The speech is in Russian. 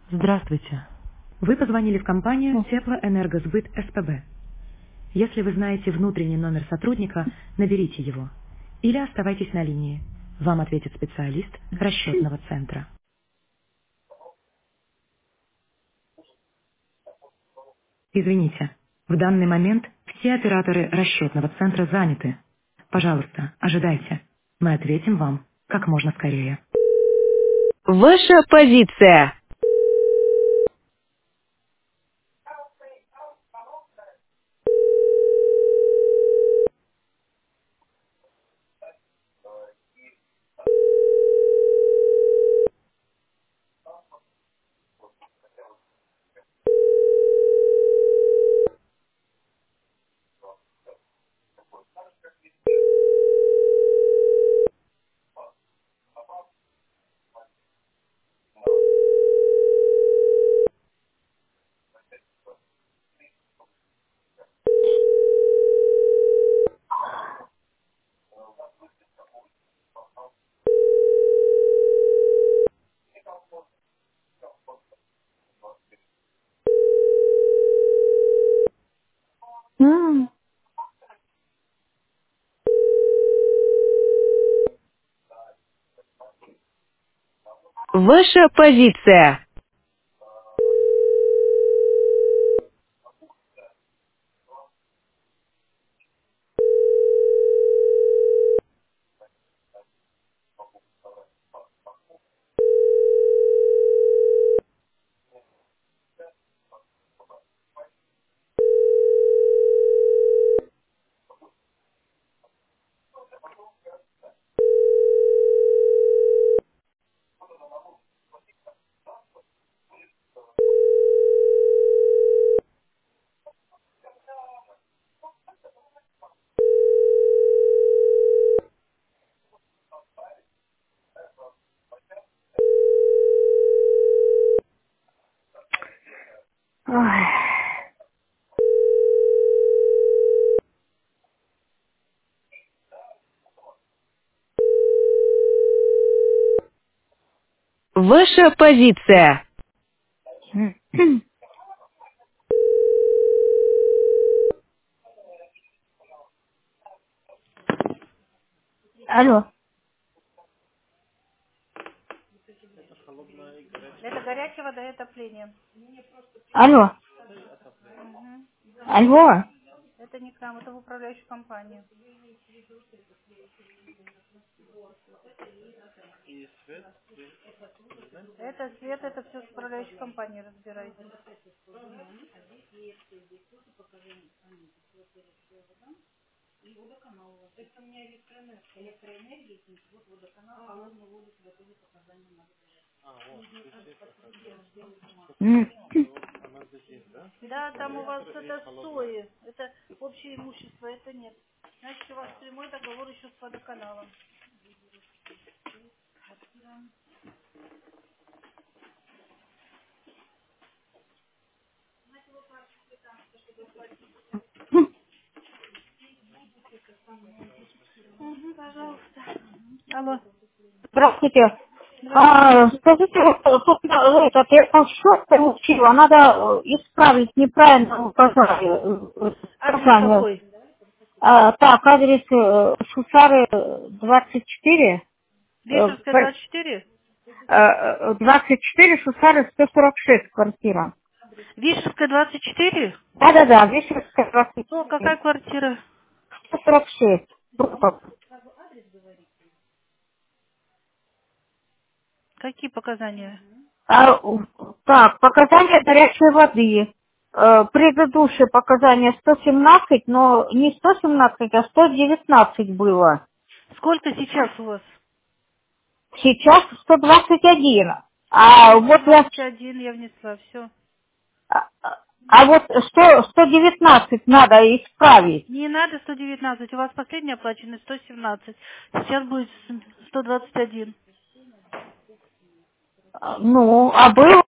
Здравствуйте. Вы позвонили в компанию Теплоэнергосбыт СПБ. Если вы знаете внутренний номер сотрудника, наберите его. Или оставайтесь на линии. Вам ответит специалист расчетного центра. Извините, в данный момент все операторы расчетного центра заняты. Пожалуйста, ожидайте. Мы ответим вам как можно скорее. Ваша позиция. М, Ваша позиция. ой. Ваша позиция. Алло, Это горячая вода и отопление. алло, Мгм. алло. Это не к нам, это в управляющую компанию. Это свет, это все с управляющей компанией разбирайте. М, Да, там у вас это СОИ, это общее имущество, это нет. Значит, у вас прямой договор еще с водоканалом. Угу, пожалуйста. Алло. Здравствуйте. Здравствуйте. Скажите, вот, тут этот, я там счет получила, надо исправить неправильно Адрес указание. какой? Так, адрес Шусары 24, э, Вешерская 24? 24 Шусары 146 квартира. Вишерская 24? Да-да-да, Вишерская Ну, 24, какая квартира? 146. Какие показания? А, так, показания горячей воды. Предыдущие показания 117, но не 117, а 119 было. Сколько сейчас у вас? Сейчас 121. А вот я... 121 я внесла, все. А, а вот 119 надо исправить. Не надо 119, у вас последний оплаченный 117. Сейчас будет 121. Ну, а было